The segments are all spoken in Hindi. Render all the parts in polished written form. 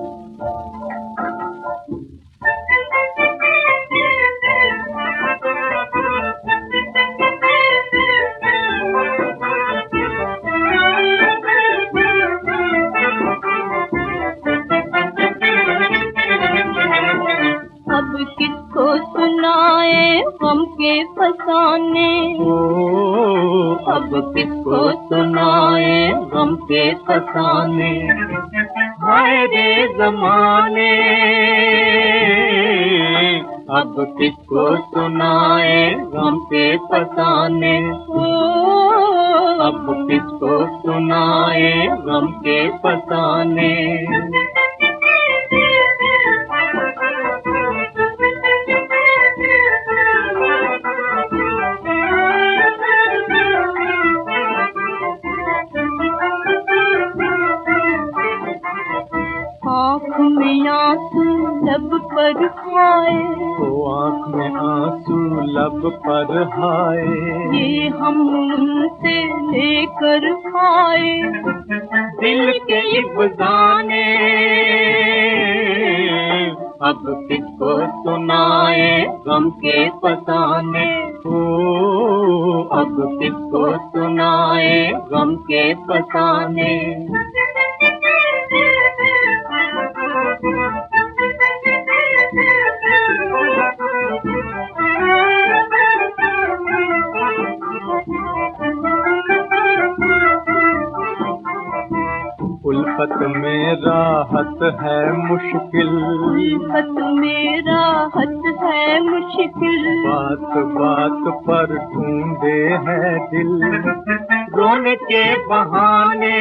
अब किसको सुनाए गम के फसाने, अब किसको सुनाए गम के फसाने। हाय रे ज़माने, अब किसको सुनाए गम के फसाने। अब किसको सुनाए गम के फसाने। आँख में आंसू लब पर हाय, आँख में आंसू लब पर हाय, ये हम उनसे लेकर आए दिल के इब्जाने। अब किसको सुनाए गम के फसाने। अब किसको सुनाए गम के फसाने। उल्फत में राहत है मुश्किल, उल्फत में राहत है मुश्किल। बात बात पर ढूंढे है दिल रोने के बहाने।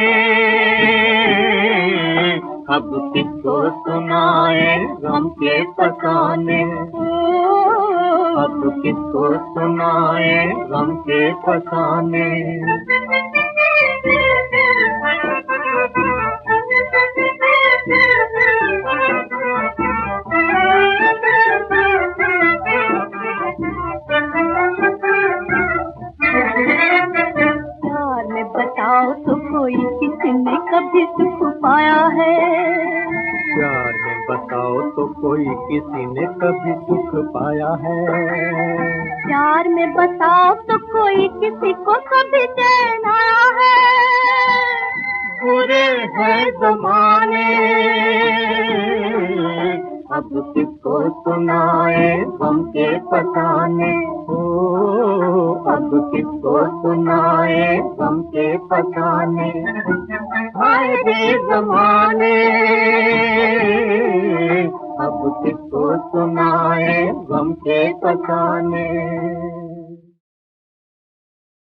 अब किसको सुनाए गम के फसाने। अब किसको सुनाए गम के फसाने। प्यार में बताओ तो कोई किसने कभी सुख पाया है। प्यार में बताओ तो कोई किसी ने कभी सुख पाया है। प्यार में बताओ तो कोई किसी को कभी चैन आया है। बुरे हैं ज़माने, अब किसको सुनाए गम के फसाने। अब किसको सुनाए गम के फसाने। हाय रे ज़माने, अब किसको सुनाए गम के फसाने।